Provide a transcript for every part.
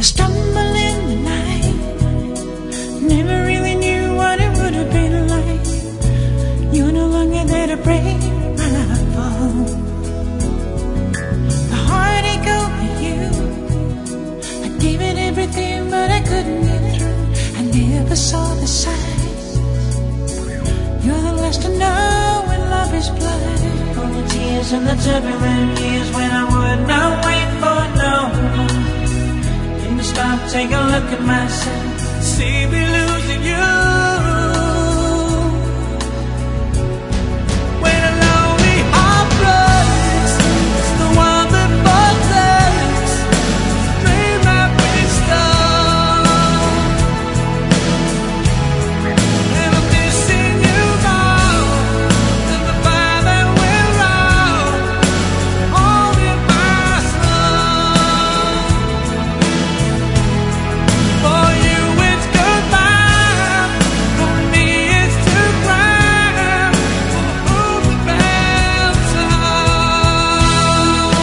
stumble in the night, never really knew what it would have been like. You're no longer there to break my fall. The heartache over you, I gave it everything, but I couldn't get through. I never saw the signs. You're the last to know when love is blind. All the tears and the turbulent years when I would not wait for no one. Didn't stop, take a look at myself, see me losing you. When a lonely heart breaks, it's the one that protects the dream that we stole. And I'm missing you more than the fire that we're on, holding my soul. For you it's goodbye, for me it's to cry. For whom the bells toll.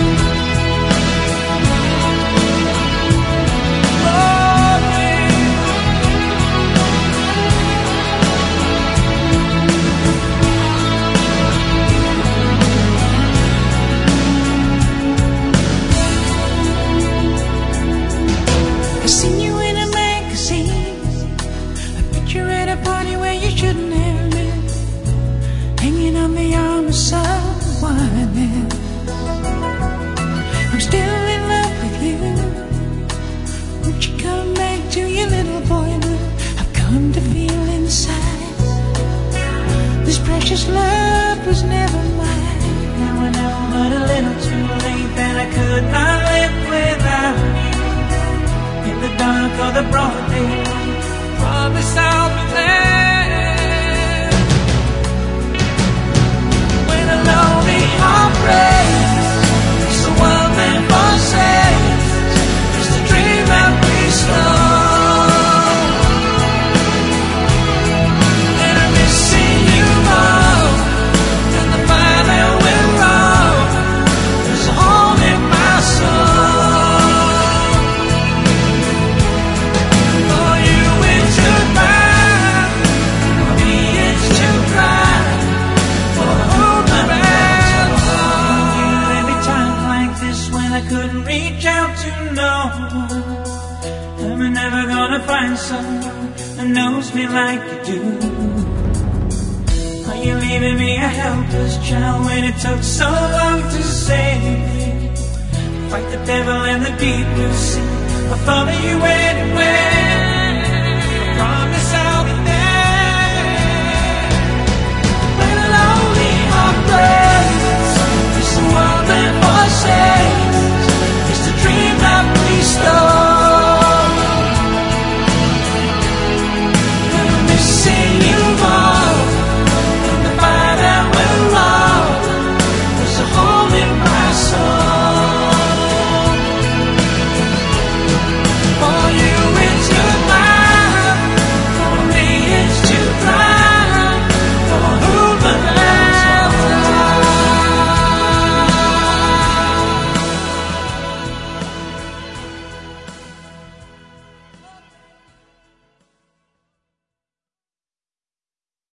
I seen you in a magazine, a picture at a party where you shouldn't have been, hanging on the arm of someone else. I'm still in love with you. Won't you come back to your little boy blue? I've come to feel inside this precious love was never mine. Now I know, but a little too late, that I could not live without you. In the dark or the broad daylight, promise I'll be there. When a lonely heart breaks, it's the one that forsakes, it's the dream that we stole. And I'm missing you more than the fire that we're on, there's a hole in my soul. For you it's goodbye, for me it's to cry. For whom the bells toll. You every time like this when I couldn't reach out to no one. I'm never gonna find someone that knows me like you do. Are you leaving me a helpless child when it took so long to save me? Fight the devil in the deep blue sea, I'll follow you anywhere. I promise